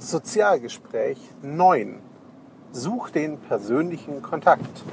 Sozialgespräch 9. Such den persönlichen Kontakt.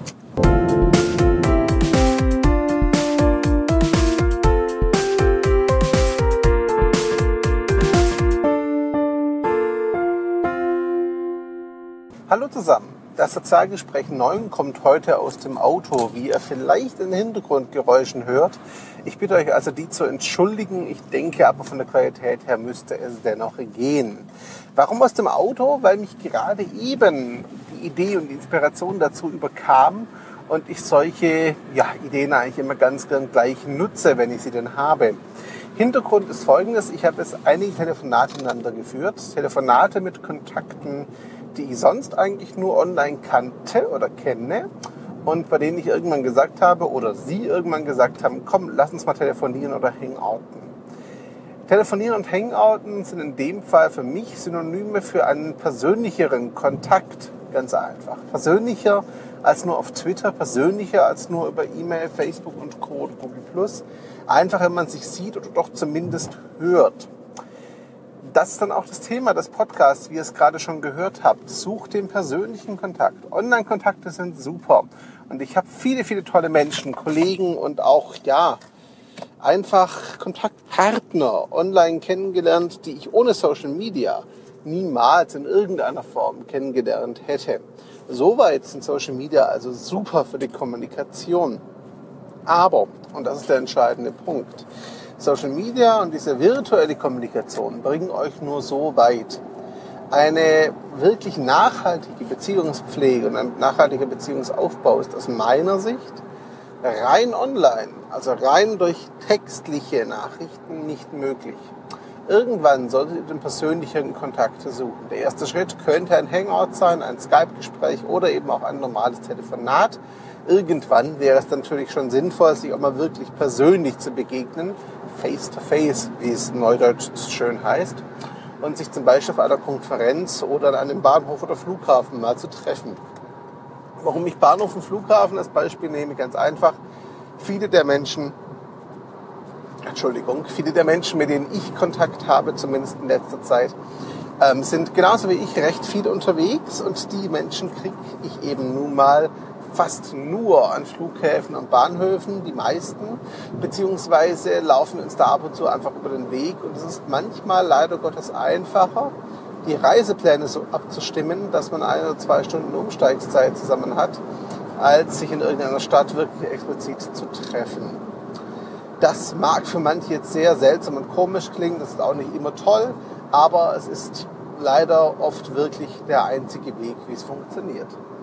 Hallo zusammen. Das Sozialgespräch 9 kommt heute aus dem Auto, wie ihr vielleicht in den Hintergrundgeräuschen hört. Ich bitte euch also, die zu entschuldigen. Ich denke aber, von der Qualität her müsste es dennoch gehen. Warum aus dem Auto? Weil mich gerade eben die Idee und die Inspiration dazu überkam und ich solche Ideen eigentlich immer ganz gern gleich nutze, wenn ich sie denn habe. Hintergrund ist folgendes: Ich habe jetzt einige Telefonate miteinander geführt. Telefonate mit Kontakten, die ich sonst eigentlich nur online kannte oder kenne und bei denen ich irgendwann gesagt habe oder sie irgendwann gesagt haben, komm, lass uns mal telefonieren oder hangouten. Telefonieren und hangouten sind in dem Fall für mich Synonyme für einen persönlicheren Kontakt, ganz einfach. Persönlicher als nur auf Twitter, persönlicher als nur über E-Mail, Facebook und Co. und Google+. Einfach, wenn man sich sieht oder doch zumindest hört. Das ist dann auch das Thema des Podcasts, wie ihr es gerade schon gehört habt. Sucht den persönlichen Kontakt. Online-Kontakte sind super. Und ich habe viele, viele tolle Menschen, Kollegen und auch, einfach Kontaktpartner online kennengelernt, die ich ohne Social Media niemals in irgendeiner Form kennengelernt hätte. Soweit sind Social Media also super für die Kommunikation. Aber, und das ist der entscheidende Punkt, Social Media und diese virtuelle Kommunikation bringen euch nur so weit. Eine wirklich nachhaltige Beziehungspflege und ein nachhaltiger Beziehungsaufbau ist aus meiner Sicht rein online, also rein durch textliche Nachrichten nicht möglich. Irgendwann solltet ihr den persönlichen Kontakt suchen. Der erste Schritt könnte ein Hangout sein, ein Skype-Gespräch oder eben auch ein normales Telefonat. Irgendwann wäre es natürlich schon sinnvoll, sich auch mal wirklich persönlich zu begegnen, face-to-face, wie es neudeutsch schön heißt, und sich zum Beispiel auf einer Konferenz oder an einem Bahnhof oder Flughafen mal zu treffen. Warum ich Bahnhof und Flughafen als Beispiel nehme, ganz einfach: viele der Menschen, mit denen ich Kontakt habe, zumindest in letzter Zeit, sind genauso wie ich recht viel unterwegs, und die Menschen kriege ich eben nun mal fast nur an Flughäfen und Bahnhöfen, die meisten, beziehungsweise laufen uns da ab und zu einfach über den Weg, und es ist manchmal leider Gottes einfacher, die Reisepläne so abzustimmen, dass man 1 oder 2 Stunden Umsteigszeit zusammen hat, als sich in irgendeiner Stadt wirklich explizit zu treffen. Das mag für manche jetzt sehr seltsam und komisch klingen, das ist auch nicht immer toll, aber es ist leider oft wirklich der einzige Weg, wie es funktioniert.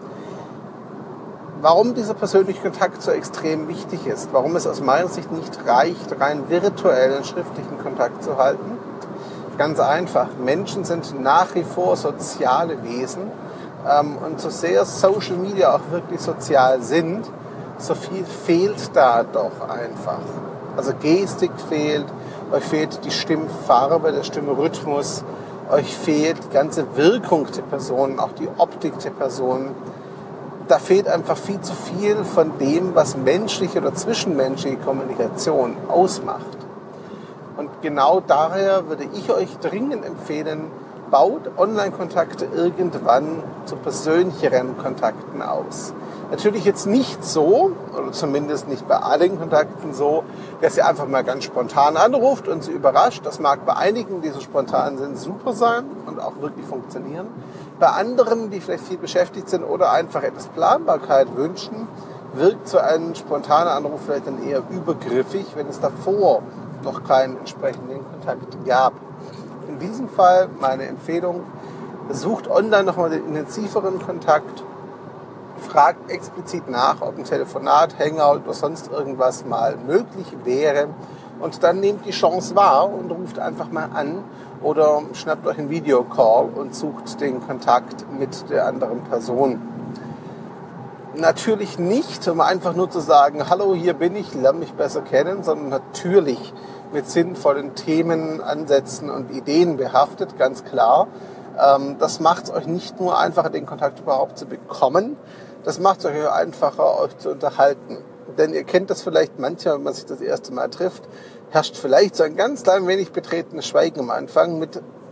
Warum dieser persönliche Kontakt so extrem wichtig ist, warum es aus meiner Sicht nicht reicht, rein virtuellen, schriftlichen Kontakt zu halten? Ganz einfach: Menschen sind nach wie vor soziale Wesen, und so sehr Social Media auch wirklich sozial sind, so viel fehlt da doch einfach. Also Gestik fehlt, euch fehlt die Stimmfarbe, der Stimmrhythmus, euch fehlt die ganze Wirkung der Person, auch die Optik der Person. Da fehlt einfach viel zu viel von dem, was menschliche oder zwischenmenschliche Kommunikation ausmacht. Und genau daher würde ich euch dringend empfehlen, baut Online-Kontakte irgendwann zu persönlicheren Kontakten aus. Natürlich jetzt nicht so, oder zumindest nicht bei allen Kontakten so, dass ihr einfach mal ganz spontan anruft und sie überrascht. Das mag bei einigen, die so spontan sind, super sein und auch wirklich funktionieren. Bei anderen, die vielleicht viel beschäftigt sind oder einfach etwas Planbarkeit wünschen, wirkt so ein spontaner Anruf vielleicht dann eher übergriffig, wenn es davor noch keinen entsprechenden Kontakt gab. In diesem Fall meine Empfehlung: sucht online nochmal den intensiveren Kontakt, fragt explizit nach, ob ein Telefonat, Hangout oder sonst irgendwas mal möglich wäre, und dann nehmt die Chance wahr und ruft einfach mal an oder schnappt euch einen Videocall und sucht den Kontakt mit der anderen Person. Natürlich nicht, um einfach nur zu sagen, hallo, hier bin ich, lerne mich besser kennen, sondern natürlich mit sinnvollen Themen, Ansätzen und Ideen behaftet, ganz klar. Das macht es euch nicht nur einfacher, den Kontakt überhaupt zu bekommen, das macht es euch einfacher, euch zu unterhalten. Denn ihr kennt das vielleicht manchmal, wenn man sich das erste Mal trifft, herrscht vielleicht so ein ganz klein wenig betretenes Schweigen am Anfang mit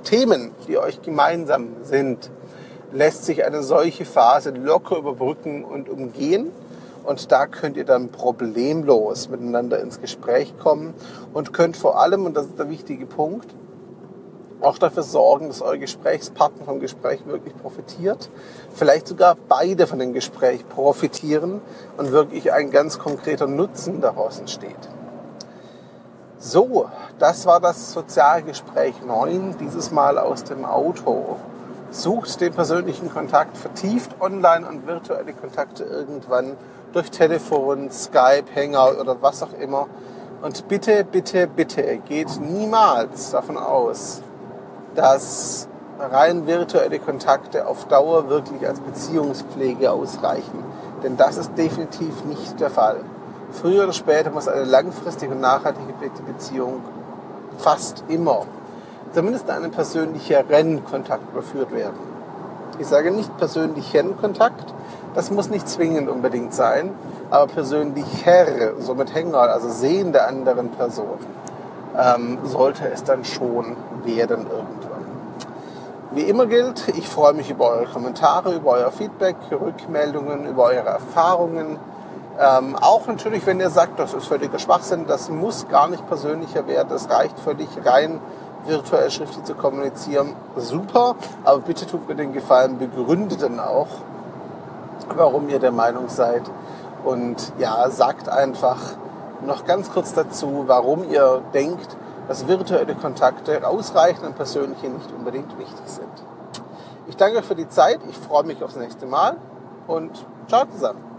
Themen, die euch gemeinsam sind, lässt sich eine solche Phase locker überbrücken und umgehen. Und da könnt ihr dann problemlos miteinander ins Gespräch kommen und könnt vor allem, und das ist der wichtige Punkt, auch dafür sorgen, dass euer Gesprächspartner vom Gespräch wirklich profitiert. Vielleicht sogar beide von dem Gespräch profitieren und wirklich ein ganz konkreter Nutzen daraus entsteht. So, das war das Sozialgespräch 9, dieses Mal aus dem Auto. Sucht den persönlichen Kontakt, vertieft online und virtuelle Kontakte irgendwann durch Telefon, Skype, Hangout oder was auch immer. Und bitte, bitte, bitte geht niemals davon aus, dass rein virtuelle Kontakte auf Dauer wirklich als Beziehungspflege ausreichen. Denn das ist definitiv nicht der Fall. Früher oder später muss eine langfristige und nachhaltig gepflegte Beziehung fast immer, zumindest einen persönlicheren Kontakt überführt werden. Ich sage nicht persönlichen Kontakt, das muss nicht zwingend unbedingt sein, aber persönlicher, so mit Hangout, also Sehen der anderen Person, sollte es dann schon werden irgendwann. Wie immer gilt, ich freue mich über eure Kommentare, über euer Feedback, Rückmeldungen, über eure Erfahrungen. Auch natürlich, wenn ihr sagt, das ist völliger Schwachsinn, das muss gar nicht persönlicher werden, das reicht völlig rein virtuell schriftlich zu kommunizieren. Super, aber bitte tut mir den Gefallen, begründet dann auch, warum ihr der Meinung seid. Und ja, sagt einfach noch ganz kurz dazu, warum ihr denkt, dass virtuelle Kontakte ausreichen und persönliche nicht unbedingt wichtig sind. Ich danke euch für die Zeit, ich freue mich aufs nächste Mal und ciao zusammen.